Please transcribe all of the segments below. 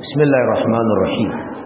بسم الله الرحمن الرحيم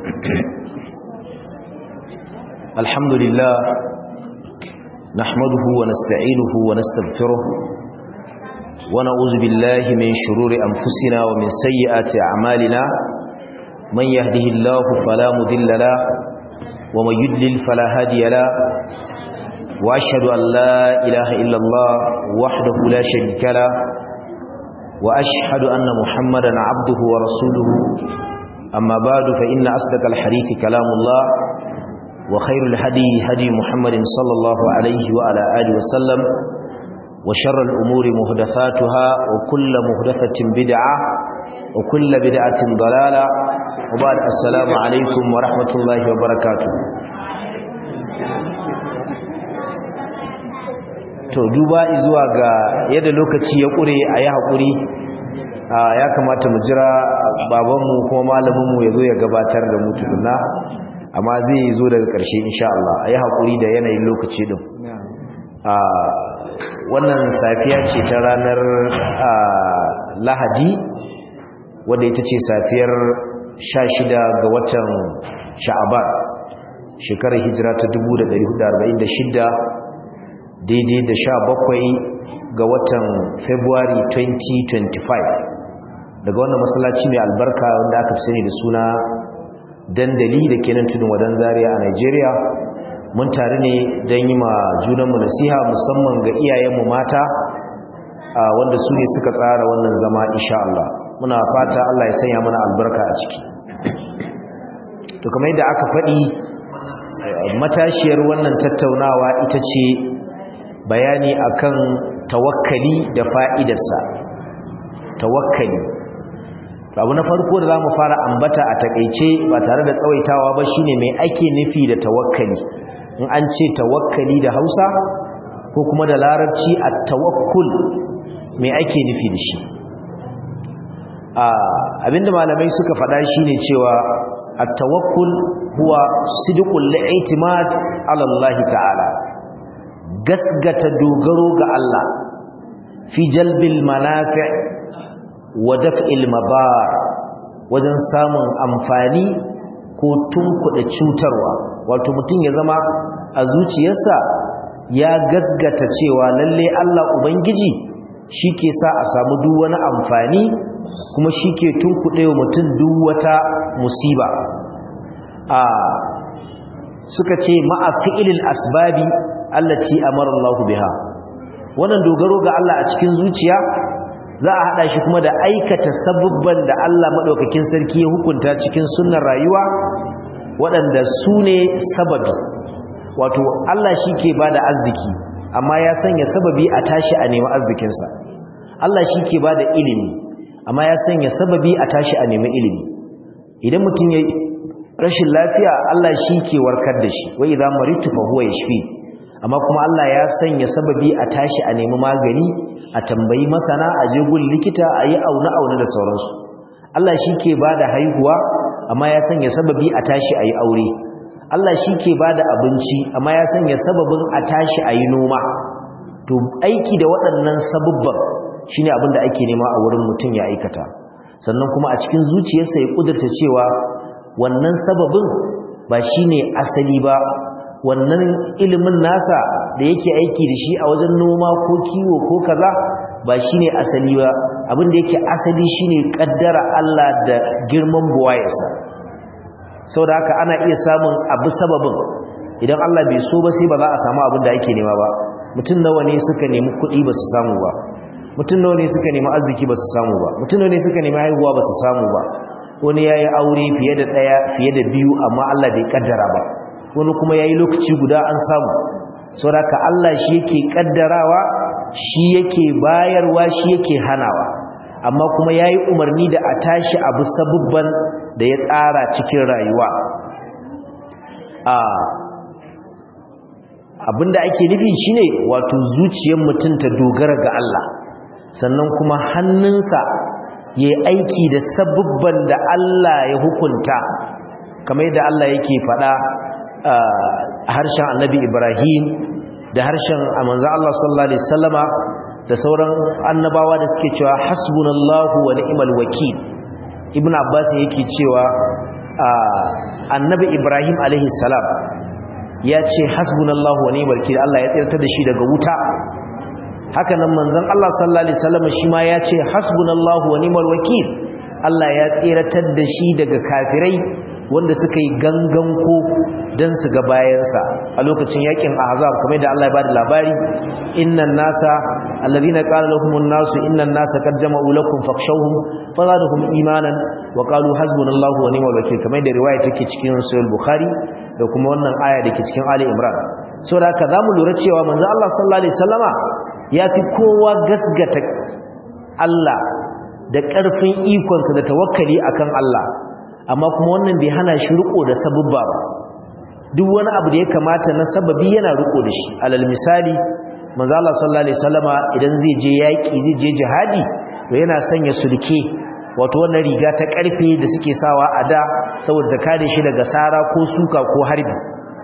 الحمد لله نحمده ونستعينه ونستغفره ونعوذ بالله من شرور أنفسنا ومن سيئات أعمالنا من يهده الله فلا مضل له ومن يضلل فلا هادي له وأشهد أن لا إله إلا الله وحده لا شريك له وأشهد أن محمدا عبده ورسوله أما بعد فإن أصدق الحديث كلام الله وخير الهدي هدي محمد صلى الله عليه وعلى آله وسلم وشر الأمور محدثاتها وكل محدثة بدعة وكل بدعة ضلالة وبعد السلام عليكم ورحمة الله وبركاته. to duba zuwa ga yadda lokaci ya kure a yi haƙuri ya kamata mu jira babanmu kuma malaminmu ya zo ya gabatar da mu tukuna amma zai zo daga ƙarshe insha Allah a yi haƙuri da yanayin lokaci din wannan safiya ce ta ranar lahadi wadda ita ce safiyar 16 ga watan sha'aban shekarar hijira ta 1446 daidai da 17 ga watan February 2025 daga wannan masallaci mai albarka wanda aka fi sani da suna dandali da ke nan tudun wadan Zaria a Nigeria. Mun tare ne don yi ma junanmu nasiha musamman ga iyayenmu mata wanda su ne suka tsara wannan zama insha Allah. Muna fata Allah ya sanya mana albarka a ciki. To kamar yadda aka faɗi matashiyar wannan tattaunawa ita ce bayani akan tawakkali da fa'idarsa. Tawakkali abu na farko da zamu fara ambata a takeice ba tare da tsawaitawa ba shine me ake nufi da tawakkali. In an ce tawakkali da Hausa ko kuma da Larabci at-tawakkul me ake nufi da shi? Abinda malamai suka faɗa shine cewa at-tawakkul huwa sidqul li'timad ala Allah ta'ala, gasgata dogaro ga Allah fi jalbil manafi' wa daf'il madar, wajen samun amfani ko tunkuɗe cutarwa. Wato mutum ya zama a zuciyarsa ya gasgata cewa lalle Allah Ubangiji shi ke sa a samu duk wani amfani kuma shi ke tunkuɗe wa mutum duk wata musiba. Suka ce ma'a fi'ilil asbabi allati amara Allah biha. Wannan dogaro ga Allah a cikin zuciya za a hada shi kuma da aikata sabubban da Allah madaukakin sarki ya hukunta cikin sunnar rayuwa waɗanda su ne sababi. Wato Allah shi ke bada arziki amma ya sanya sababi a tashi a nemi arzikinsa. Allah shi ke bada ilimi amma ya sanya sababi a tashi a nemi ilimi. Idan mutum ya rashin lafiya Allah shi ke warkar da shi, wa idza maritu fa huwa yashfi. Amma kuma Allah ya sanya sababi a tashi a nemi magani, a tambayi masana, a je gun likita, a yi aune-aune da sauransu. Allah shi ke ba da haihuwa amma ya sanya sababi a tashi a yi aure. Allah shi ke ba da abinci amma ya sanya sababin a tashi a yi noma. To aiki da waɗannan sabubban shi ne abin da ake nema a wurin mutum ya aikata. Sannan kuma a cikin zuciyarsa ya ƙudurta cewa wannan sababin ba shi ne asali ba, wannan ilimin nasa da yake aiki da shi a wajen noma ko kiwo ko kaza ba shine asali ba. Abin da yake asali shine kaddara Allah da girman buwayarsa. Saboda haka ana iya samun abu sababin, idan Allah bai so ba sai ba za a samu abin da ake nema ba. Mutum nawa ne suka nemi kuɗi ba su samu ba, mutum nawa ne suka nemi arziki ba su samu ba, mutum nawa ne suka nemi haihuwa ba su samu ba. Wani yayi aure fiye da ɗaya fiye da biyu amma Allah bai kaddara ba, wani kuma yayi lokaci guda an samu. Saboda Allah shi yake kaddarawa, shi yake bayarwa, shi yake hanawa, amma kuma yayi umarni da a tashi abu sabubban da ya tsara cikin rayuwa. Abinda ake nufi shine wato zuciyar mutum ta dogara ga Allah, sannan kuma hannunsa yayi aiki da sabubban da Allah ya hukunta, kamar yadda Allah yake faɗa a harshen Annabi Ibrahim da harshen manzo Allah sallallahu alaihi wasallama da sauran annabawa da suke cewa hasbunallahu wa ni'mal wakil. ibn abbas yake cewa annabi ibrahim alaihi salam ya ce hasbunallahu wa ni'mal wakeel Allah ya tsirtar da shi daga wuta. Haka nan manzon Allah sallallahu alaihi wasallam shi ma ya ce hasbunallahu wa ni'mal wakeel Allah ya tsiratar da shi daga kafirai wanda suka yi ganganko don su ga bayansa a lokacin yakin ahzab, kamar da Allah ya bada labari, innan nasa alladhina qala lahumun nasu innan nasa qad jama'u lakum fakhshawhum fazadahum imanan wa qalu hasbunallahu wa ni'mal wakeel, kamar da riwaya take cikin sahih bukhari da kuma wannan aya dake cikin ali imran. Saboda haka zamu lura cewa manzo Allah sallallahu alaihi wasallama ya fi kowa gasgata Allah da ƙarfin ikonsa da tawakkali akan Allah, amma kuma wannan bai hana shi riko da sababba ba. Duk wani abu da ya kamata na sababi yana riko da shi. Alal misali, manzo Allah sallallahu alaihi wasallama idan zai je yaki, zai je jihadi, to yana sanya sulke, wato wannan riga ta karfe da suke sawa a da saboda ta kare shi daga sara ko suka ko harbi.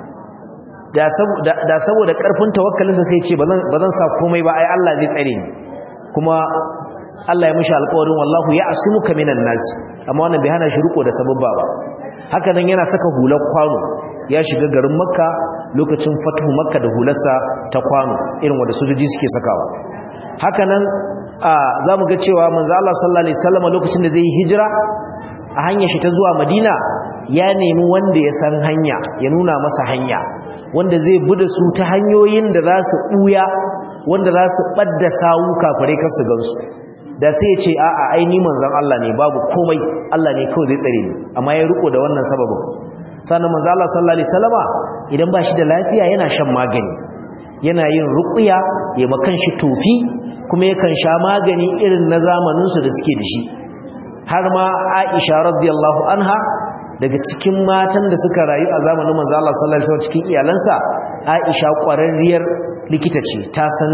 Da saboda karfin tawakkalinsa sai ce bazan sa komai ba, ai Allah zai tsare ni. Kuma Allah ya mishi alƙawarin wallahu ya'simuka minan nas, amma wannan bai hana shi riko da sababba ba. Haka nan yana saka hular kwano, ya shiga garin Makka lokacin fatuhu Makka da hularsa ta kwano irin wanda sojoji suke sakawa. Haka nan zamu ga cewa manzo Allah sallallahu alaihi wasallam lokacin da zai hijira a hanyar shi ta zuwa Madina, ya nemi wanda ya san hanya ya nuna masa hanya, wanda zai buda su ta hanyoyin da za su buya, wanda za su badda sawu kafare kar su gansu. Da sai ya ce a'a ai ni manzon Allah ne, babu komai, Allah ne kawai zai tsare ni, amma ya riko da wannan sababin. Sannan manzo Allah sallallahu alaihi wasallama idan ba shi da lafiya yana shan magani, yana yin ruqya, ya makan shi tofi, kuma yakan sha magani irin na zamanin su da suke da shi. Har ma Aisha radiyallahu anha daga cikin matan da suka rayu a zamanin manzo Allah sallallahu alaihi wasallam cikin iyalansa, Aisha ƙwararriyar likita ce, ta san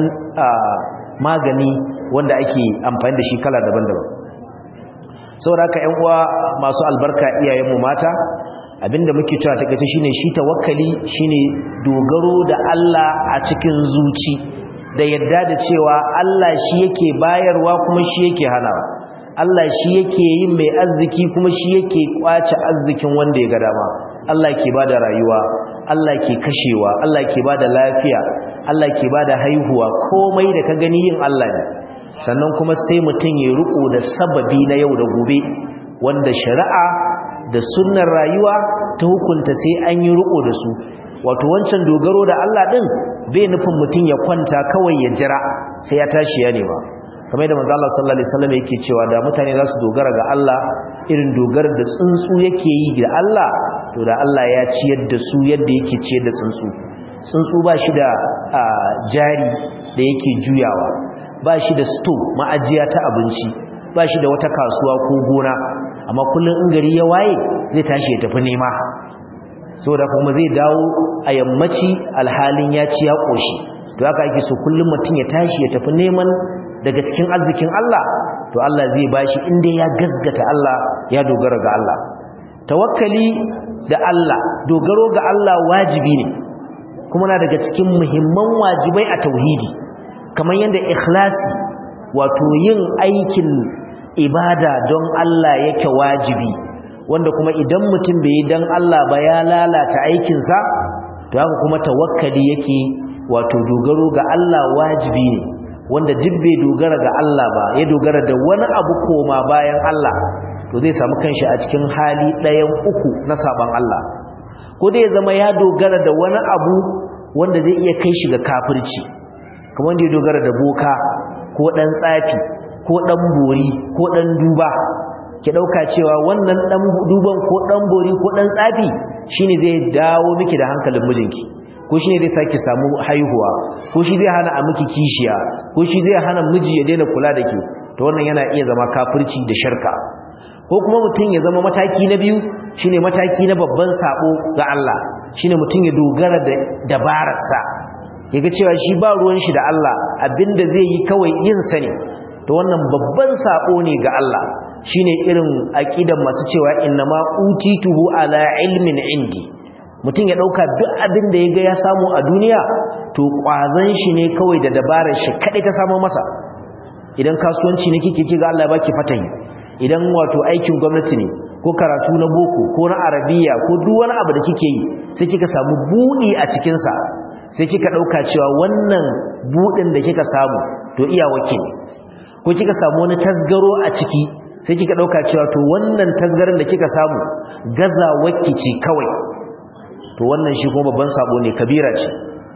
magani wanda ake amfani da shi kala daban-daban. Saboda haka ƴan uwa masu albarka, iyayenmu mata, abinda muke cewa take shine shi tawakkali shine dogaro da Allah a cikin zuci, da yadda da cewa Allah shi yake bayarwa kuma shi yake hanawa, Allah shi yake yin mai arziki kuma shi yake kwace arzikin wanda ya ga dama. Allah ke bada rayuwa, Allah ke kashewa, Allah ke bada lafiya, Allah ke bada haihuwa, komai da ka gani yin Allah ne. Sannan kuma sai mutum ya riko da sababi na yau da gobe wanda shari'a da sunnar rayuwa ta hukunta sai an yi riko da su. Wato wancan dogaro da Allah din bai nufin mutum ya kwanta kawai ya jira sai ya tashi ya nema. Kamar yadda manzo Allah sallallahu alaihi wasallam yake cewa da mutane za su dogara ga Allah irin dogarar da tsuntsu yake yi ga Allah, to da Allah ya ciyar da su yadda yake ciyar da tsuntsu. Tsuntsu ba shi da jari da yake juyawa, ba shi da store ma'ajiya ta abinci, ba shi da wata kasuwa ko gona, amma kullum in gari ya waye zai tashi ya tafi nema, saboda kuma zai dawo a yammaci alhalin ya ci ya koshi. To haka ake so kullum mutum ya tashi ya tafi neman daga cikin arzikin Allah, to Allah zai bashi inda ya gasgata Allah, ya dogara ga Allah. Tawakkali da Allah, dogaro ga Allah wajibi ne, kuma na daga cikin muhimman wajibai a tauhidi, kamar yadda ikhlasi, wato yin aikin ibada don Allah yake wajibi, wanda kuma idan mutum bai yi don Allah ba ya lalata aikinsa, to haka kuma tawakkali yake, wato dogaro ga Allah wajibi ne, wanda duk bai dogara ga Allah ba, ya dogara da wani abu koma bayan Allah, to zai samu kanshi a cikin hali ɗayan uku na saban Allah. Ko dai ya zama ya dogara da wani abu wanda zai iya kai shi ga kafirci, kamar wanda ya dogara da boka ko ɗan tsafi ko ɗan bori ko ɗan duba, ki ɗauka cewa wannan ɗan duban ko ɗan bori ko ɗan tsafi shine zai dawo miki da hankalin mijinki, ko shine zai saki samu haihuwa, ko shi zai hana a miki kishiya, ko shi zai hana miji ya daina kula da ke. To wannan yana iya zama kafirci da shirka. Ko kuma mutum ya zama mataki na biyu, shine mataki na babban sabo ga Allah, shine mutum ya dogara da dabararsa, yaga cewa shi ba ruwan shi da Allah, abinda zai yi kawai yin sa ne. To wannan babban sabo ne ga Allah, shine irin aqidan masu cewa innama utituhu ala ilmin indi. Mutum ya dauka duk abin da yaga ya samu a duniya to kwazon shi ne kawai da dabarar shi kadai ta samu masa. Idan kasuwanci ne kike ga Allah ya baki fatahi, idan wato aikin gwamnati ne ko karatu na boko ko na arabiya ko duk wani abu da kike yi sai kika samu budi a cikin sa sai kika dauka cewa wannan budin da kika samu to iyawake ne ko kika samu wani tasgaro a ciki sai kika dauka cewa to wannan tasgarin da kika samu gazawaki ce kawai to wannan shi kuma babban sabo ne kabira ce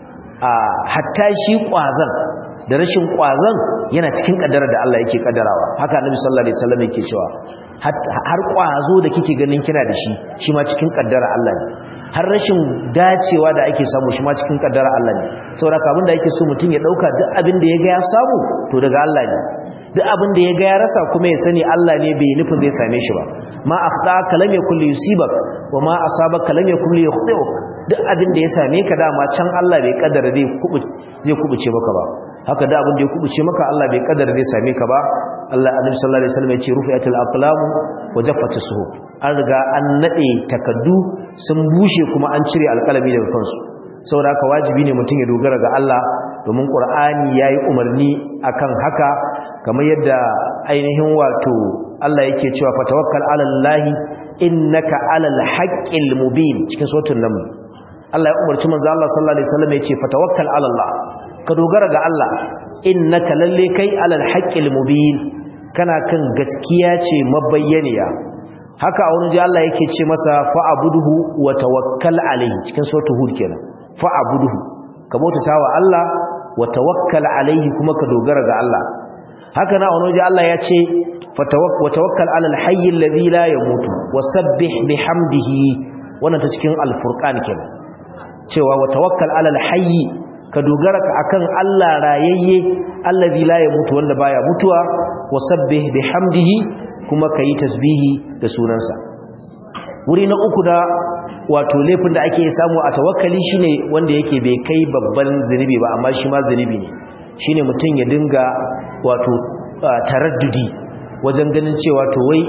hatta shi kwazan da rashin kwazan yana cikin kaddara da Allah yake kaddarawa haka Annabi sallallahu alaihi wasallam yake cewa har kwazo da kike ganin kina da shi ma cikin kaddara Allah ne har rashin dacewa da ake samu shi ma cikin kaddara Allah ne saboda abin da yake so mutum ya dauka duk abin da ya ga ya samu to daga Allah ne duk abin da ya ga ya rasa kuma ya sani Allah ne bai nufin zai same shi ba ma akhtaka lam yakul yusibak wa ma asabaka lam yakul yukhti'uk duk abin da ya same ka dama can Allah bai kaddara zai kubuce maka ba haka da abin da ya kubuce maka Allah bai kaddara zai same ka ba Allah Annabi sallallahu alaihi wasallam ya ce rufi'atul aqlam wa jaffatus suhuf an riga an nade takaddu sun bushe kuma an cire alƙalami daga kansu saboda haka wajibi ne mutum ya dogara ga Allah domin Qur'ani yayi umarni akan haka kamar yadda ainihin wato Allah yake cewa fatawakkal 'alallahi innaka 'alal haqqil mubin cikin suratul naml Allah ya umarci manzo Allah sallallahu alaihi wasallam ya ce fatawakkal 'alallah ka dogara ga Allah innaka lalle kai 'alal haqqil mubin kana kan gaskiya ce mabayyaniya haka a wani ji Allah yake ce masa fa'abuduhu wa tawakkal alayhi cikin suratul hud kenan fa'abuduhu ka bautatawa Allah wa tawakkal alayhi kuma ka dogara ga Allah haka na wani ji Allah ya ce tawakkal alal hayy alladhi la yamutu wasabbih bihamdihi wannan ta cikin al-furqan kenan cewa wa tawakkal alal hayy ka dogara akan Allah rayayye allazi la yamutu wanda baya mutuwa wasabbih bihamdihi kuma kayi tasbihi da sunansa wuri na uku da wato laifin da ake samu a tawakkali shine wanda yake bai kai babban zinubi ba amma shi ma zinubi ne shine mutum ya dinga wato taraddudi wajen ganin cewa to wai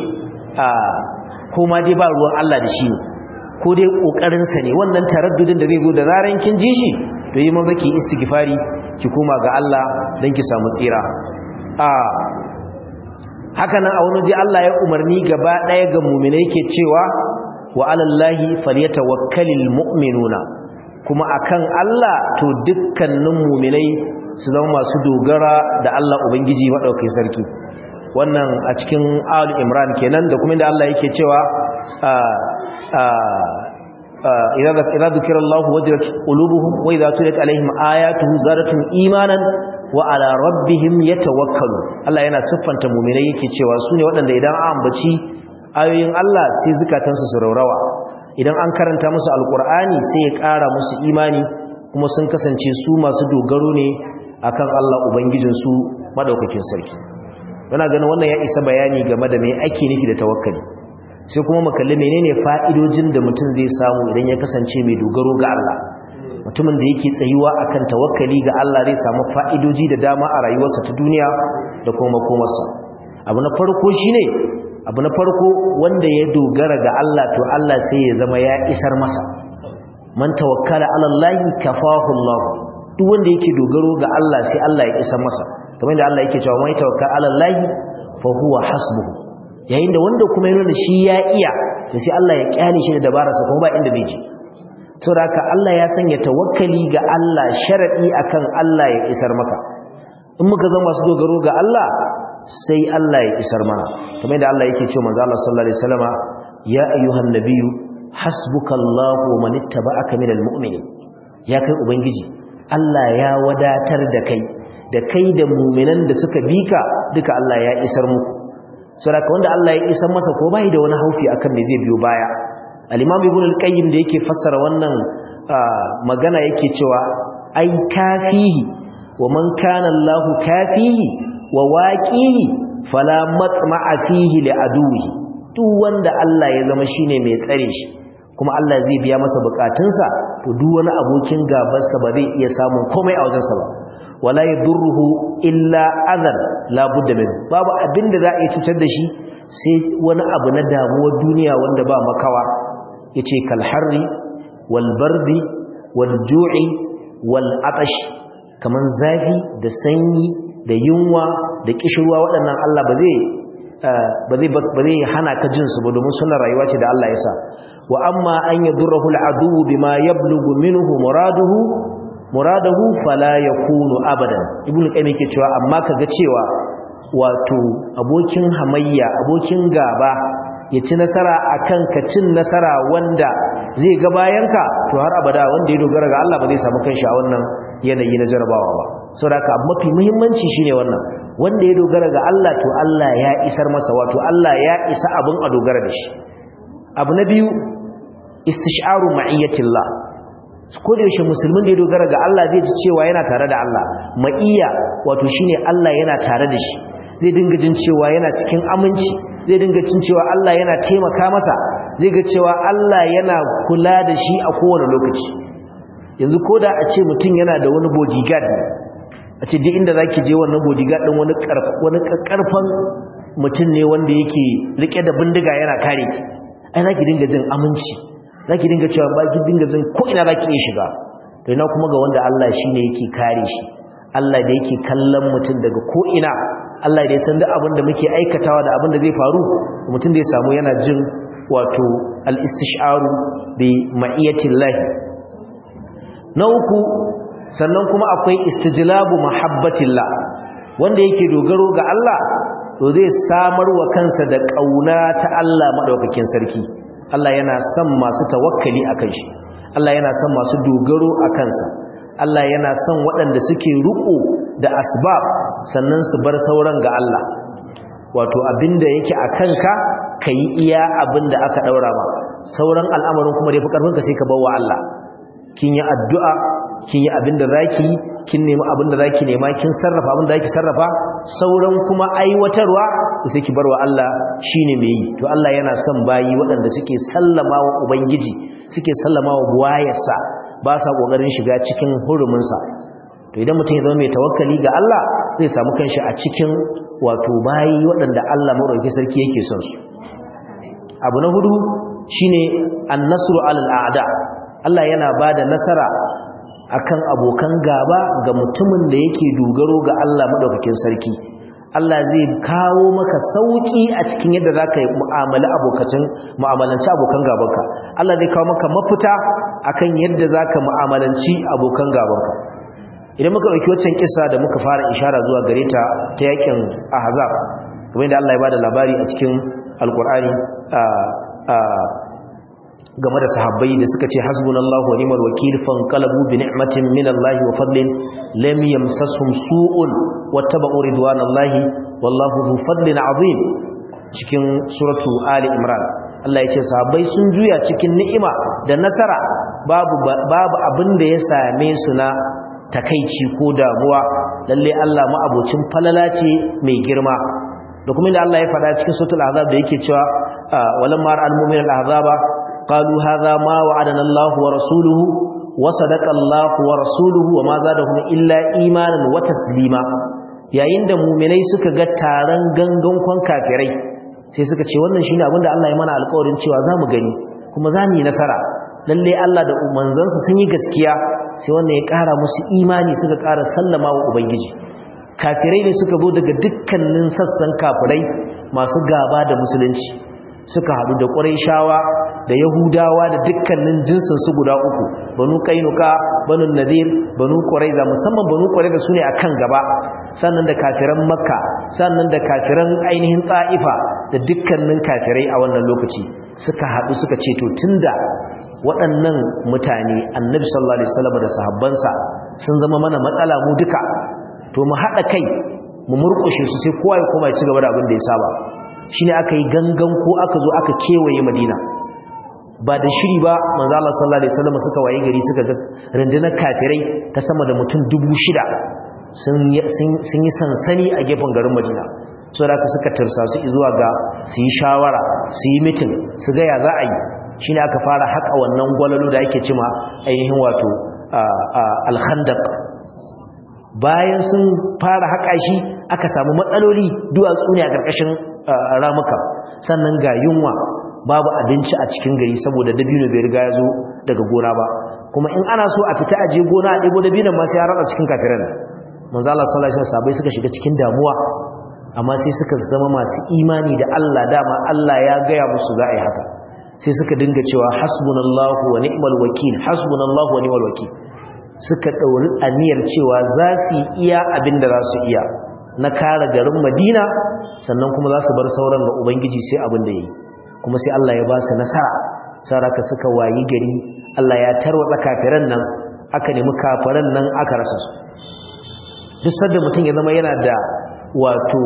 koma dai ba ruwan Allah da shi ko dai kokarin sa ne wannan taraddudin da zai zo da zaran kin ji shi to yi maza ki istighfari ki koma ga Allah dan ki samu tsira haka nan a wani ji Allah ya umarni gaba daya ga mu'minai yake cewa wa alallahi falyatawakkalul mu'minuna kuma akan Allah to dukkanin mu'minai su zama masu dogara da Allah ubangiji madaukakin sarki wannan a cikin Ali Imran kenan da kuma inda Allah yake cewa idza dhukira Allah wajilat qulubuhum wa idza tuliyat alaihim ayatuhu zadatuhum imanan wa ala rabbihim yatawakkalu Allah yana siffanta mu'minai yake cewa sune waɗanda idan an ambaci ayoyin Allah sai zukatansu su raurawa idan an karanta musu alqur'ani sai ya ƙara musu imani kuma sun kasance su masu dogaro ne akan Allah ubangijinsu madaukakin sarki yana ganin wannan ya isa bayani game da me ake nufi da tawakkali sai kuma mu kalli menene fa'idojin da mutum zai samu idan ya kasance mai dogaro ga Allah mutumin da yake tsayuwa akan tawakkali ga Allah zai samu fa'idoji da dama a rayuwarsa ta duniya da kuma makomarsa abu na farko wanda ya dogara ga Allah to Allah sai ya zama ya isar masa man tawakkala ala Allah kafahu Allah duk wanda yake dogaro ga Allah sai Allah ya isar masa kamar da Allah yake cewa mai tawakkal ala Allah fa huwa hasbuhu yayin da wanda kuma yana da shi ya iya to sai Allah ya kyale shi da dabararsa kuma ba inda zai je saboda haka Allah ya sanya tawakkali ga Allah sharadi akan Allah ya isar maka in muka zama masu dogaro ga Allah sai Allah ya isar mana kamar da Allah yake cewa manzo Allah sallallahu alaihi wasallama ya ayyuhan nabiyyu hasbukallahu wa man ittaba'aka minal mu'minin ya kai ubangiji Allah ya wadatar da kai da mu'minan da suka bika duka Allah ya isar muku saboda wanda Allah ya isar masa ko bai da wani haufi akan me zai biyo baya al-imam ibn al-qayyim da yake fassara wannan magana yake cewa ai kafihi wa man kana Allah kafihi wa waqihi fala matma'a fihi li aduwi duk wanda Allah ya zama shine mai tsare shi kuma Allah zai biya masa bukatunsa to duk wani abokin gabansa ba zai iya samun komai a wajensa ba wala yadurruhu illa adhan la budda min babu abinda za a yi cutar da shi sai wani abu na damuwar duniya wanda ba makawa yace kal harri wal bardi wal ju'i wal atash kaman zafi da sanyi da yunwa da kishirwa waɗannan Allah ba zai ba zai hana ka jin su ba domin sunan rayuwa ce da Allah ya sa wa amma an yadurruhu al'adu bima yablughu minhu muradahu fala yakunu abadan ibnu qayyim yake cewa amma kaga cewa wato abokin hamayya abokin gaba ya ci nasara akan ka cin nasara wanda zai ga bayanka to har abada wanda ya dogara ga Allah ba zai samu kanshi a wannan yanayi na jarabawa ba saboda haka abu mafi muhimmanci shine wannan wanda ya dogara ga Allah to Allah ya isar masa wato Allah ya isa abin a dogara da shi abu na biyu istish'aru ma'iyyatillah ko da yaushe musulmin da ya dogara ga Allah zai ji cewa yana tare da Allah ma'iyya wato shine Allah yana tare da shi zai dinga jin cewa yana cikin aminci zai dinga jin cewa Allah yana taimaka masa zai ga cewa Allah yana kula da shi a kowane lokaci yanzu koda a ce mutum yana da wani bodyguard a ce duk inda zaki je wannan bodyguard din wani karfan mutum ne wanda yake rike da bindiga yana kare ki ai zaki dinga jin aminci zaki dinga cewa ba ki dinga jin ko ina zaki iya shiga to ina kuma ga wanda Allah shine yake kare shi Allah da yake kallon mutum daga ko ina Allah da ya san duk abin da muke aikatawa da abin da zai faru mutum da ya samu yana jin wato al-istisharu bi ma'iyatillah na uku sannan kuma akwai istijlabu mahabbatillah wanda yake dogaro ga Allah to zai samar wa kansa da kauna ta Allah madaukakin sarki Allah yana son masu tawakkali akan shi Allah yana son masu dogaro akan sa Allah yana son waɗanda suke riko da asbab sannan su bar sauran ga Allah wato abinda yake akan ka kai iya abinda aka daura ba sauran al'amarin kuma da yafi karfin ka sai ka bawa Allah kin yi addu'a kin yi abinda zaki kin nemi abinda zaki nema kin sarrafa abinda zaki sarrafa sauran kuma aiwatarwa sai ki barwa Allah shine mai yi to Allah yana son bayi waɗanda suke sallama wa ubangiji suke sallama wa buwayarsa ba sa kokarin shiga cikin huruminsa to idan mutum ya zama mai tawakkali ga Allah zai samu kanshi a cikin wato bayi waɗanda Allah madaukakin sarki yake son su abu na hudu shine an-nasru 'alal a'da Allah yana bada nasara akan abokan gaba ga mutumin da yake dogaro ga Allah madaukakin sarki Allah zai kawo maka sauki a cikin yadda zaka yi mu'amalanci abokan gabanka Allah zai kawo maka mafita akan yadda zaka mu'amalanci abokan gabanka idan muka dauki wancan kissa da muka fara ishara zuwa gare ta yakin Ahzab kamar yadda Allah ya bada labari a cikin Alqur'ani game da sahabbai da suka ce hasbunallahu wa ni'mal wakeel fanqalabu bi ni'matin minallahi wa fadlin lam yamsashum su'un wattaba'u ridwanallahi wallahu dhu fadlin 'azim cikin suratu ali imran Allah ya ce sahabbai sun juya cikin ni'ima da nasara babu abin da ya same su na takeici ko damuwa lalle Allah ma abocin falala ce mai girma da kuma inda Allah ya faɗa cikin suratul ahzab da yake cewa walamma ra'al mu'minul ahzaba قالوا هذا ما وعدنا الله ورسوله وصدق الله ورسوله وما زادهم إلا إيمانا وتسليما yayin da mu'minai suka ga taron gangan kafirai sai suka ce wannan shine abinda Allah ya mana alƙawarin cewa zamu gani kuma zamu yi nasara lalle Allah da manzansa sun yi gaskiya sai wannan ya ƙara musu imani suka ƙara sallama wa ubangiji kafirai ne suka zo daga dukkanin sassan kafirai masu gaba da musulunci suka hadu da Qurayshawa da Yahudawa da dukkanin jinsin su guda uku Banu Qainuqa Banu Nadir Banu Qurayza musamman Banu Qurayza sune akan gaba sannan da kafiran Makka sannan da kafiran ainihin Taifa da dukkanin kafirai a wannan lokaci suka hadu suka ce to tunda waɗannan mutane Annabi sallallahu alaihi wasallam da sahabbansa sun zama mana matsala mu duka to mu hada kai mu murƙushe su sai kowa ya koma ya ci gaba da abin da ya saba shine aka yi gangan ko aka zo aka kewaye Madina ba da shiri ba manzo Allah sallallahu alaihi wasallam suka waye gari suka ga rundunar kafirai ta sama da mutum 6,000 sun yi sansani a gefen garin Madina saboda suka tarsa su zuwa ga su yi shawara su yi meeting su ga ya za a yi shine aka fara haka wannan gwalalo da ake cima ainihin wato al-khandaq bayan sun fara haka shi aka samu matsaloli duwatsu ne a ƙarƙashin ramuka sannan ga yunwa babu abinci a cikin gari saboda dabino bai riga ya zo daga gona ba kuma in ana so a fita aje gona a ɗebo dabinon ma sai ya ratsa cikin kafiran manzo Allah sallallahu alaihi wasallam suka shiga cikin damuwa amma sai suka zama masu imani da Allah, dama Allah ya gaya musu za a yi haka, sai suka dinga cewa hasbunallahu wa ni'mal wakil, hasbunallahu wa ni'mal wakil. Suka ɗauri aniyar cewa za su iya abin da za su iya na kare garin Madina, sannan kuma za su bar sauran ga Ubangiji sai abin da ya yi, kuma sai Allah ya ba su nasara. Saraka suka wayi gari, Allah ya tarwatsa kafiran nan, aka nemi kafiran nan aka rasa su. Duk sanda mutum ya zama yana da wato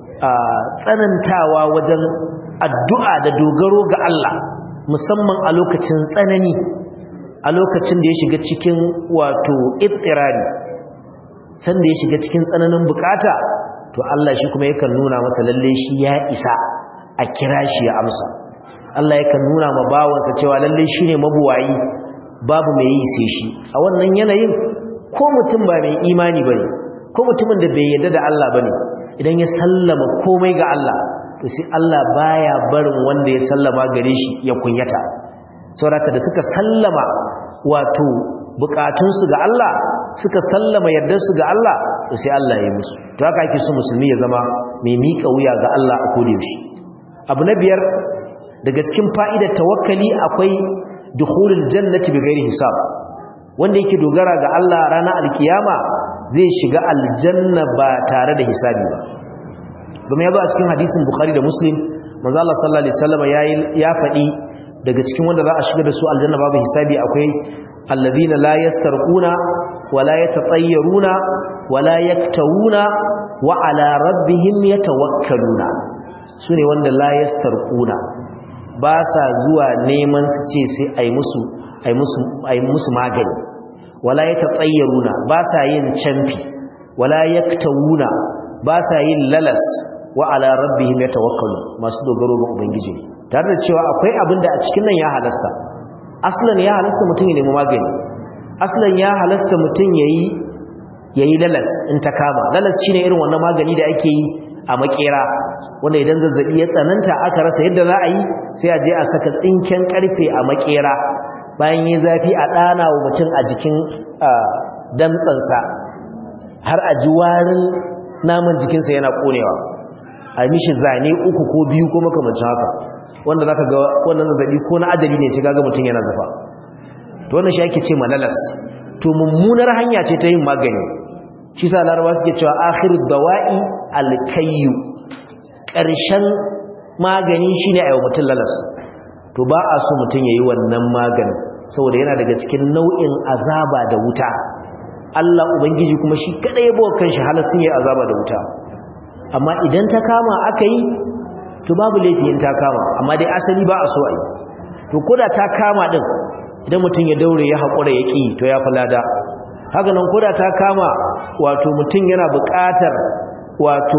tsanantawa wajen addu'a da dogaro ga Allah, musamman a lokacin tsanani, a lokacin da ya shiga cikin wato ittirari, sanda ya shiga cikin tsananin bukata, to Allah shi kuma yakan nuna masa lalle shi ya isa a kira shi ya amsa. Allah yakan nuna ma bawansa cewa lalle shi ne mabuwayi, babu mai yi sai shi. A wannan yanayin ko mutum ba mai imani bane, ko mutumin da bai yarda da Allah bane, idan ya sallama komai ga Allah, to sai Allah baya barin wanda ya sallama gare shi ya kunyata. Saboda da suka sallama wato bukatunsu ga Allah, suka sallama yardarsu ga Allah, to sai Allah ya yi musu. To haka ake so musulmi ya zama mai miƙa wuya ga Allah a koda yaushe. Abu na biyar daga cikin fa'idar tawakkali akwai dukhulul jannati bighairi hisab. Wanda yake dogara ga Allah ranar alkiyama zai shiga aljanna ba tare da hisabi ba. Kuma ya zo a cikin hadisin Bukhari da Muslim, manzo Allah sallallahu alaihi wasallam ya faɗi daga cikin wanda za a shiga da su aljanna babu hisabi akwai alladhina la yastarquna wa la yatatayyaruna wa la yaktawuna wa ala rabbihim yatawakkaluna. Sune wanda la yastarquna, ba sa zuwa neman su ce sai ai musu magani, wala yatatayyaruna, ba sa yin canfi, wala yaktawuna, ba sa yin lalas, wa ala rabbihim yatawakkalun, masu dogaro ga ubangiji. Tare da cewa akwai abin da a cikin nan ya halasta, aslan ya halasta mutum ya nemi magani, aslan ya halasta mutum yayi lalas in ta kama. Lalas shine irin wannan magani da ake yi a makera, wanda idan zazzabi ya tsananta aka rasa yadda za a yi, sai a je a saka tsinken karfe a makera, bayan yi zafi a dana wa mutum a jikin dantsansa har a ji warin naman jikinsa yana konewa, a mishi zane 3 ko 2 ko makamancin haka, wanda zaka ga wannan zazzabi ko na adali ne sai kaga mutum yana zufa. To wannan shi ake ce malalas. To mummunar hanya ce ta yin magani. Shi sa Larabawa suke cewa akhirud dawa'i alkayyu, ƙarshen magani shine ayi mutum lalas. To ba a so mutum yayi wannan magani saboda yana daga cikin nau'in azaba da wuta. Allah ubangiji kuma shi kadai bawa kanshi halaccin yayi azaba da wuta. Amma idan ta kama aka yi, to babu laifi in ta kama, amma dai asali ba a so a yi. To koda ta kama din, idan mutum ya daure ya haƙura ya ƙi, to ya falada. Haka nan koda ta kama wato mutum yana buƙatar wato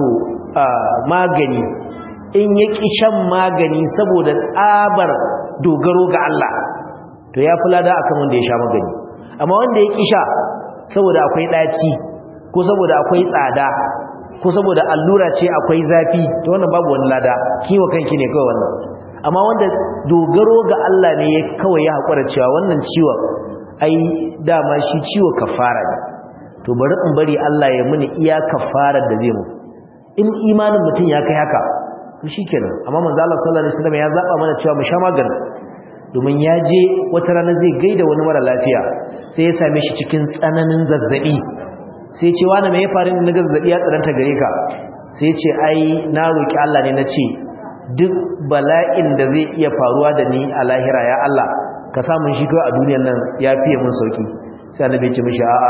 magani, in ya ƙi shan magani saboda tsabar dogaro ga Allah, to ya falada akan wanda ya sha magani. Amma wanda ya ƙi sha saboda akwai ɗaci, ko saboda akwai tsada, ko saboda allura ce akwai zafi, to wannan babu wani lada, kiwo kanki ne kawai wannan. Amma wanda dogaro ga Allah ne kawai ya haƙura cewa wannan ciwon ai dama shi ciwo kafara ne, to bari Allah ya muni iya kafarar da zai mu. In imanin mutum ya kai haka, to shikenan. Amma manzo Allah sallallahu alaihi wasallam ya zaba mana cewa mu sha magani, domin ya je wata rana zai gaida wani mara lafiya, sai ya same shi cikin tsananin zazzabi. Sai ce wani mai ya faru ne na zazzabi ya tsananta gare ka? Sai ce ai na roki Allah ne, na ce duk bala'in da zai iya faruwa da ni a lahira, ya Allah ka samun shi kawai a duniyar nan ya fiye mun sauki. Sai annabi ce mishi a'a,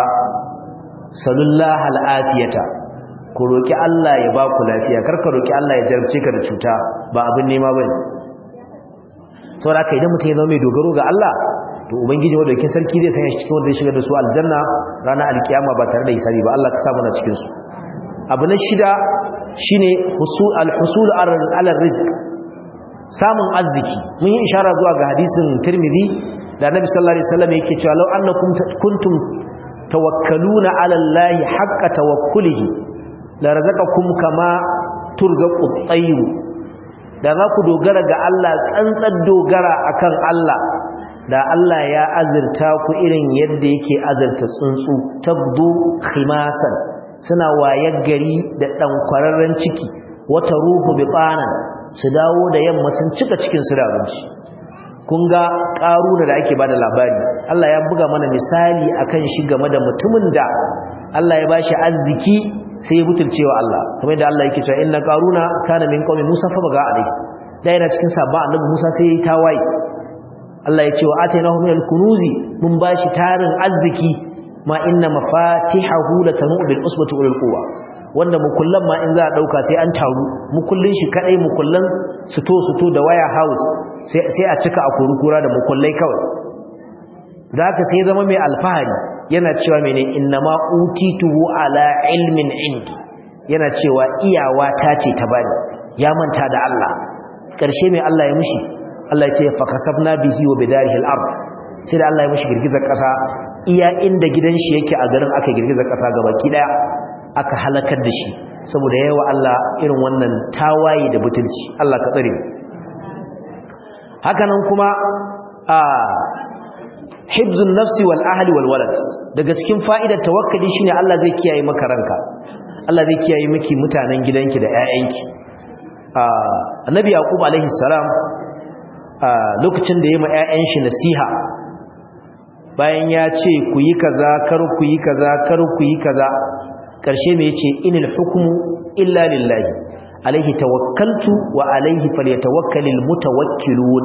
sallallahu al'afiyata, ku roki Allah ya ba ku lafiya, kar ka roki Allah ya jarabce ka da cuta, ba abin nema bane. Saboda haka idan mutum ya zama mai dogaro ga Allah, to ubangiji madaukakin sarki zai sanya shi cikin wanda ya shiga da su aljanna ranar alkiyama ba tare da hisabi ba. Allah ka sa mana cikin su. Abu na 6 shine al-husul ala rizq, samun arziki. Mun yi ishara zuwa ga hadisin Tirmidhi da Annabi sallallahu alaihi wasallam yake cewa law annakum kuntum tawakkaluna ala Allahi haqqa tawakkulihi la razaqakum kama turzaqu at-tayr. Da za ku dogara ga Allah, tsantsar dogara akan Allah, da Allah ya azurta ku irin yadda yake azurta tsuntsu, tabdu khimasan, suna wayar gari da ɗankwararren ciki, wata ruhu biqanan su dawo da yamma sun cika cikin su da abinci. kun ga Qaruna da ake bada labari Allah ya buga mana misali akan shi game da mutumin da Allah ya bashi arziki sai ya butulcewa Allah kamar yadda Allah yake cewa inna Qaruna kana min qaumi Musa fa baga alai da yana cikin sabba annabi Musa sai yayi tawaye Allah ya ce wa atainahu minal kunuzi mun bashi tarin arziki ma inna mafatihahu latanu bil usbati ulul quwwa wanda mukullan ma in za a dauka sai an taru mukullin shi kadai mukullan suto da wire house sai a cika a kurukura da mukullai kawai zaka sai zama mai alfahari yana cewa mene innama utituhu ala ilmin indi yana cewa iyawa ta ce ta bani ya manta da Allah karshe mai Allah ya mishi Allah ya ce fa kasabna bihi wa bidarihi al-ard sai da Allah ya mishi girgizar kasa iya inda gidan shi yake a garin aka girgizar kasa gabaki daya aka halakar da shi saboda yawa Allah irin wannan tawaye da butulci Allah ka tsare hakanan kuma hibzun nafsi wal ahli wal walad daga cikin fa'idar tawakkali shine Allah zai kiyaye maka ranka Allah zai kiyaye miki mutanen gidanki da ƴaƴanki annabi yaqub alaihi salam lokacin da yayi ma ƴaƴan shi nasiha bayan ya ce ku yi kaza kar ku yi kaza kar ku yi kaza karshe me yace inil hukmu illa lillahi alaihi tawakkaltu wa alaihi falyatawakkalul mutawakkilun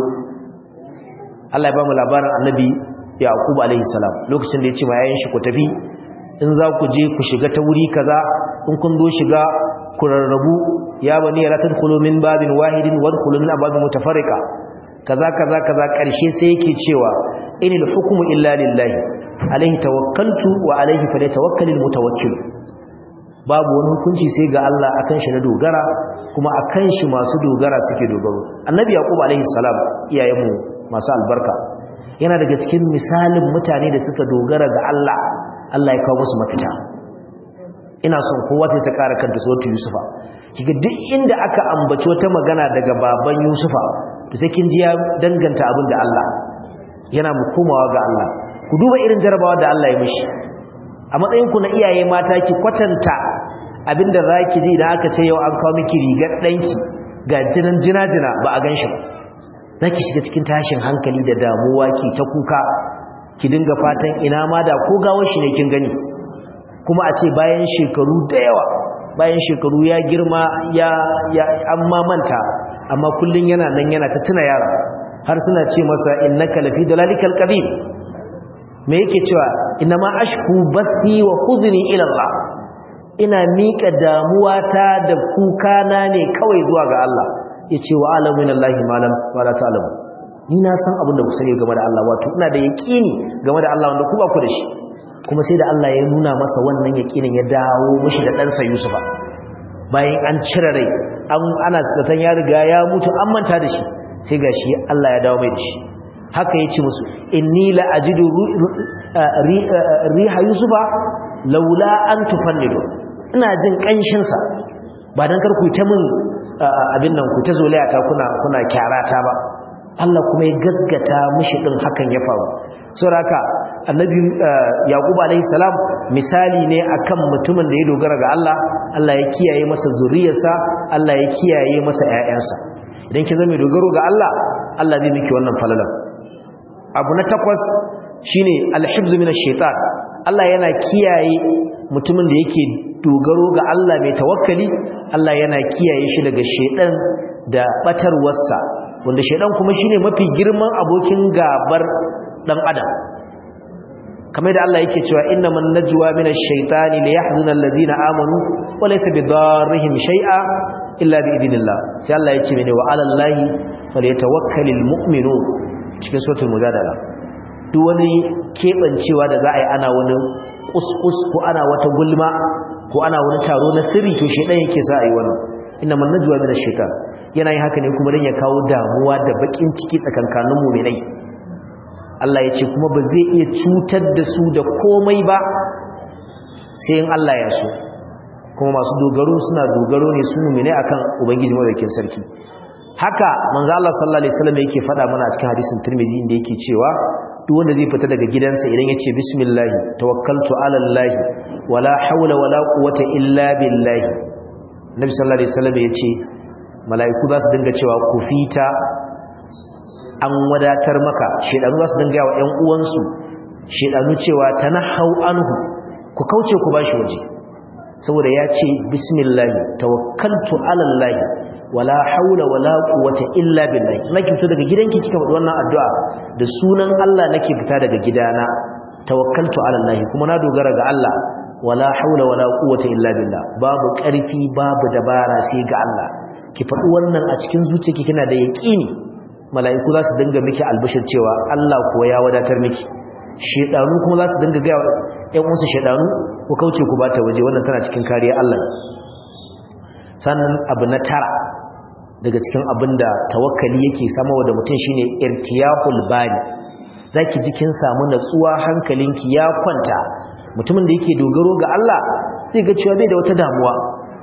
Allah ya ba mu labarin annabi Yaqub alaihi salam lokacin da ya ce ma yayin shi ku tafi in za ku je ku shiga ta wuri kaza in kun zo shiga ku rarrabu ya bani la tadkhulu min babin wahidin wadkhulu min abwabin mutafarriqa kaza kaza kaza karshe sai yake cewa inil hukmu illa lillahi alaihi tawakkaltu wa alaihi falyatawakkalul mutawakkil babu wani hukunci sai ga Allah akan shi na dogara kuma akan shi masu dogara suke dogaro annabi Yaqub alaihi salam iyayenmu masu albarka yana daga cikin misalin mutane da suka dogara ga Allah Allah ya kawo musu mafita ina son kowa ta kara kanta sautu Yusufa kiga duk inda aka ambaci wata magana daga baban Yusufa to sai kin ji ya danganta abin da Allah yana mu komawa ga Allah ku duba irin jarabawa da Allah ya mishi a matsayin ku na iyaye mata ki kwatanta abinda zaki ji idan aka ce yau an kawo miki rigar danki ga jina ba a ganshi ba zaki shiga cikin tashin hankali da damuwa ki ta kuka ki dinga fatan ina ma da ko gawar shi ne kin gani kuma a ce bayan shekaru da yawa bayan shekaru ya girma ya amma manta amma kullun yana nan yana ta tuna yara har suna ce masa innaka lafi dalalikal qadim me yake cewa inma ashku bathi wa khudni ila Allah ina mika damuwata da kuka na ne kawai zuwa ga Allah yace wa alamu minallahi malam wala ta'lamu ni na san abin da ku sani game da Allah wato ina da yaqini game da Allah wanda ku ba ku da shi kuma sai da Allah ya nuna masa wannan yaqinin ya dawo mishi da ɗansa Yusufa bayan an cire rai ana zaton ya riga ya mutu an manta da shi sai gashi Allah ya dawo mai da shi haka yace musu inni la ajidu riha Yusufa laula an tufannidu ina jin kanshin sa ba dan kar ku ta min abin nan ku ta zolaya ta kuna kyarata ba Allah kuma ya gaskata mishi din hakan ya faru saboda annabi Yaqub alayhi salam misali ne akan mutumin da ya dogara ga Allah Allah ya kiyaye masa zuriyarsa Allah ya kiyaye masa ƴaƴansa idan kin zama dogaro ga Allah Allah zai miki wannan falalan abu na 8 shine al-hifz min ash-shaytan Allah yana kiyaye mutumin da yake dogaro ga Allah mai tawakkali Allah yana kiyaye shi daga shedan da batarwarsa wanda shedan kuma shine mafi girman abokin gabar dan adam kamar da Allah yake cewa innaman najwa minash shaitani liyahzuna alladhina amanu wa laysa bidarrihim shay'a illa bi idnillah sai Allah yace mene wa alallahi falyatawakkalul mu'minun cikin suratul mujadala duk wani kebancewa da za a yi ana wani kuskus ko ana wata gulma ko ana wani taro na sirri to shedan yake sa a yi wannan innaman najwa minash shaitan yana yin haka ne kuma dan ya kawo damuwa da bakin ciki tsakankanin mu'minai Allah ya ce kuma ba zai iya cutar da su da komai ba sai in Allah ya so kuma masu dogaro suna dogaro ne su mu'mine akan ubangiji madaukakin sarki haka manzo Allah sallallahu alaihi wasallam yake faɗa mana a cikin hadisin Tirmidhi inda yake cewa duk wanda zai fita daga gidansa idan yace bismillah tawakkaltu ala Allah wala hawla wala quwwata illa billah Nabi sallallahu alaihi wasallam yace mala'iku za su dinga cewa kufita an wadatar maka, shedanu za su dinga yawa ƴan uwansu shedanu cewa tanahau anhu, ku kauce ku bashi waje, saboda ya ce bismillah tawakkaltu ala allah wala haula wala quwwata illa billah. Nake fito daga gidanki kika faɗi wannan addu'a, da sunan Allah nake fita daga gidana, tawakkaltu ala allah, kuma na dogara ga Allah, wala haula wala quwwata illa billah, babu ƙarfi babu dabara sai ga Allah. Ki faɗi wannan a cikin zuciyarki kina da yaqini, mala'iku za su dinga miki albashir cewa Allah kuwa ya wadatar miki. Shedanu kuma za su dinga ga ƴan uwansu shedanu ku kauce ku bata waje, wannan tana cikin kariya Allah. Sannan abu na tara daga cikin abinda tawakkali yake samawa da mutum shine irtiyahul bali. Zaki ji kin samu natsuwa, hankalinki ya kwanta. Mutumin da yake dogaro ga Allah zai ga cewa bai da wata damuwa,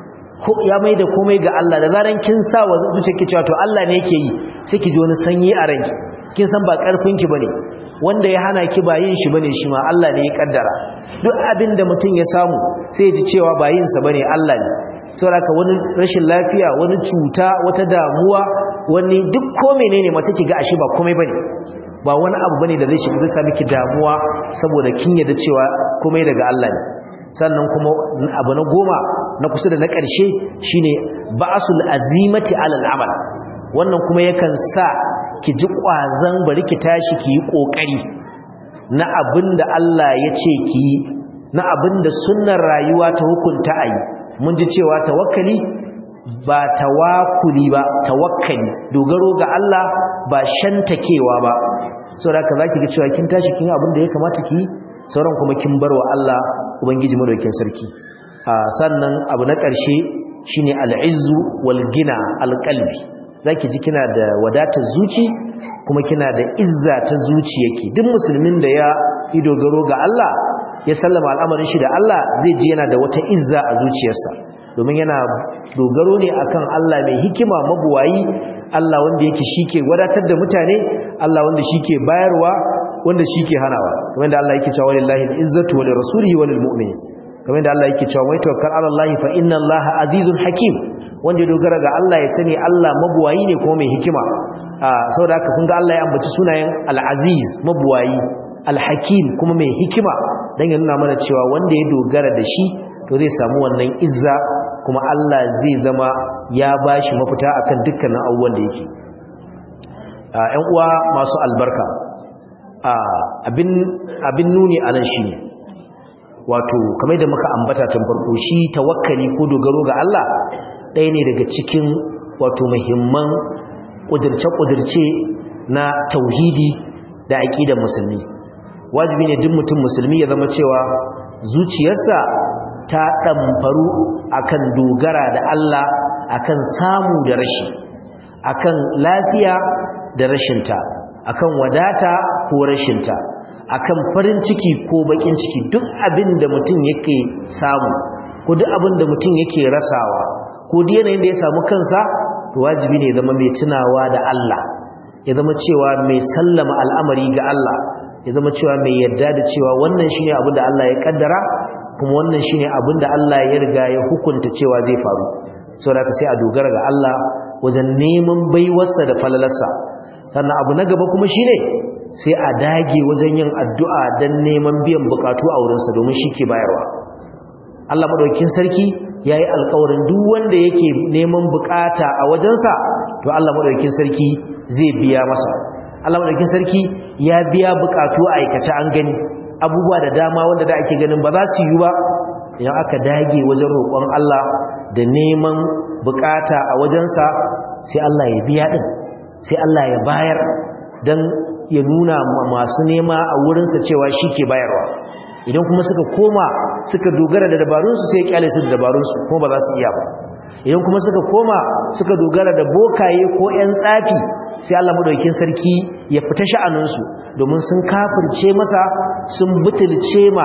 ko ya mai da komai ga Allah. Da zaran kin sa wa zuciyarki cewa to Allah ne yake yi, sai ki ji wani sanyi a ranki, kin san ba karfin ki bane, wanda ya hana ki ba yin shi bane, shi ma Allah ne ya kaddara. Duk abin da mutum ya samu sai ya ji cewa ba yin sa bane, Allah ne. Saboda wani rashin lafiya, wani cuta, wata damuwa, wani duk ko menene ma sai ki ga ashe ba komai bane, ba wani abu bane da zai shiga zai sa miki damuwa, saboda kin yarda cewa komai daga Allah ne. Sannan kuma abu na goma na kusa da na ƙarshe shine ba'sul azimati alal amal. Wannan kuma yakan sa ki ji ƙwazon bari ki tashi ki yi ƙoƙari na abinda Allah ya ce ki yi, na abinda sunnar rayuwa ta hukunta a yi. Mun ji cewa tawakkali ba tawakkuli ba, tawakkali dogaro ga Allah ba shantakewa ba. Saboda haka zaki ga cewa kin tashi kin yi abinda ya kamata ki yi, sauran kuma kin barwa Allah ubangiji madaukakin sarki. Sannan abu na ƙarshe shine al-izzu wal gina al-qalbi. Zaki ji kina da wadatar zuci kuma kina da izza ta zuciyarki. Duk musulmin da ya yi dogaro ga Allah, ya sallama al'amarin shi da Allah, zai ji yana da wata izza a zuciyarsa, domin yana dogaro ne akan Allah mai hikima mabuwayi, Allah wanda yake shike wadatar da mutane, Allah wanda shike bayarwa, wanda shike hanawa. Kamar da Allah yake cewa lillahi al-izzatu wa lirasulihi wa lilmu'minin. Kamar da Allah yake cewa mai tawakkal ala Allah fa inna Allah azizun hakim. Wanda ya dogara ga Allah ya sani Allah mabuwayi ne kuma mai hikima. Saboda haka kun ga Allah ya ambaci sunayen al-aziz mabuwayi, al-hakim kuma mai hikima, dan ya nuna mana cewa wanda ya dogara da shi to zai samu wannan izza, kuma Allah zai zama ya bashi mafita akan dukkanin abubuwan da yake. Ƴan uwa masu albarka, abin nuni anan shine wato kamar da muka ambata tun farko, shi tawakkali ko dogaro ga Allah ɗaya ne daga cikin wato muhimman ƙudurce-ƙudurce na tauhidi da aƙidar musulmi. Wajibi ne duk mutum musulmi ya zama cewa zuciyarsa ta ɗamfaru akan dogara da Allah, akan samu da rashi, akan lafiya da rashinta, akan wadata ko rashinta, akan farin ciki ko bakin ciki. Duk abin da mutum yake samu ko duk abin da mutum yake rasawa ko duk yanayin da ya samu kansa, to wajibi ne zama mai tunawa da Allah, ya zama cewa mai sallama al'amari ga Allah, ya zama cewa mai yarda da cewa wannan shine abin da Allah ya kaddara, kuma wannan shine abin da Allah ya riga ya hukunta cewa zai faru. Saboda sai a dogara ga Allah wajen neman baiwarsa da falalarsa. Sannan abu na gaba kuma shine sai a dage wajen yin addu'a don neman biyan bukatu a wurinsa, domin shi ke bayarwa. Allah madaukakin sarki ya yi alkawarin duk wanda yake neman bukata a wajensa, to Allah madaukakin sarki zai biya masa. Allah madaukakin sarki ya biya bukatu a aikace, an gani abubuwa da dama wanda da ake ganin ba za su yi ba, idan aka dage wajen roƙon Allah da neman bukata a wajensa, sai Allah ya biya din, sai Allah ya bayar, dan ya nuna masu nema a wurinsa cewa shi ke bayarwa. Idan kuma suka koma suka dogara da dabarunsu, sai ya kyale su da dabarunsu, kuma ba za su iya ba. Idan kuma suka koma suka dogara da bokaye ko 'yan tsafi, sai Allah madaukakin sarki ya fita sha'aninsu, domin sun kafirce masa, sun butulce ma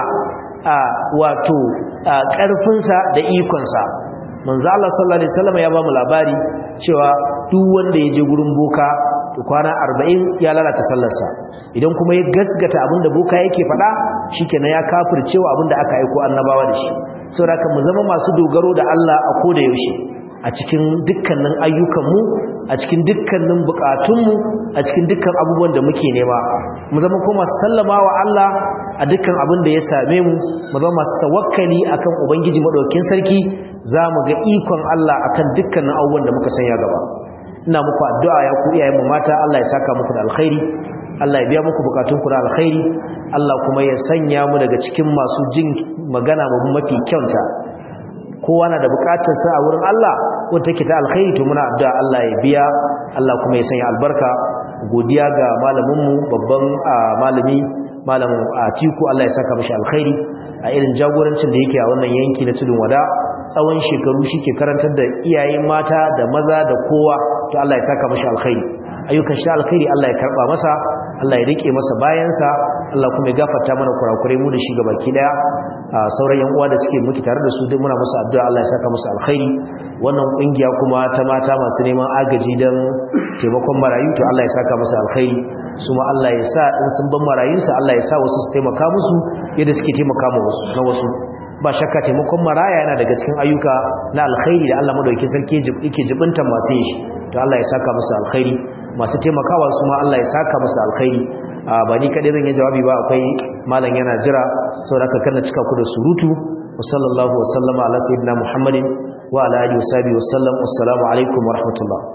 wato ƙarfinsa da ikonsa. Manzo Allah sallallahu alaihi wasallam ya ba mu labari cewa duk wanda ya je gurin boka kwana 40 ya lalata sallarsa. Idan kuma ya gasgata abinda boka yake faɗa, shikenan ya kafircewa abinda aka aika annabawa da shi. Saboda mu zama masu dogaro da Allah a koda yaushe. a cikin dukkanin ayyukanmu, a cikin dukkanin bukatunmu, a cikin dukkan abubuwan da muke nema. Mu zama kuma sallama wa Allah a dukkan abin da ya same mu, mu zama masu tawakkali akan Ubangiji madaukakin sarki, za mu ga ikon Allah akan dukkanin abubuwan da muka sanya gaba. Ina muku addu'a ya ku iyayen mu mata, Allah ya saka muku da alkhairi, Allah ya biya muku bukatunku da alkhairi, Allah kuma ya sanya mu daga cikin masu jin magana mafi kyauta. Kowa na da bukatar sa a wurin Allah wanda take ta alkhairi, to muna addu'a Allah ya biya, Allah kuma ya sanya albarka. Godiya ga malamin mu babban malami malamin Atiku, Allah ya saka mishi alkhairi a irin jagorancin da yake a wannan yanki na Tudun Wada. Tsawon shekaru shike karantar da iyaye mata da maza da kowa, to Allah ya saka mishi alkhairi. Ayyukan shi alkhairi Allah ya karba masa, Allah ya rike masa bayansa, Allah kuma ya gafarta mana kurakurai mu da shi gabaki daya. Sauran yan uwa da suke muke tare da su duk muna musu addu'a Allah ya saka musu alkhairi. Wannan kungiya kuma ta mata masu neman agaji dan taimakon marayu, to Allah ya saka musu alkhairi. Su ma Allah ya sa in sun ban marayunsa, Allah ya sa wasu su taimaka musu yadda suke taimaka ma wasu na wasu. Ba shakka taimakon maraya yana daga cikin ayyuka na alkhairi da Allah madaukakin sarki yake jibinta masu yin shi, to Allah ya saka musu alkhairi. Masu taimakawa su ma Allah ya saka musu alkhairi. Ba ni kadai zan yi jawabi ba, akwai malam yana jira, saboda haka kana cika ku da surutu. Wa sallallahu wa sallama ala sayyidina Muhammadin wa ala alihi wa sahbihi wa sallam. Assalamu alaikum wa rahmatullah.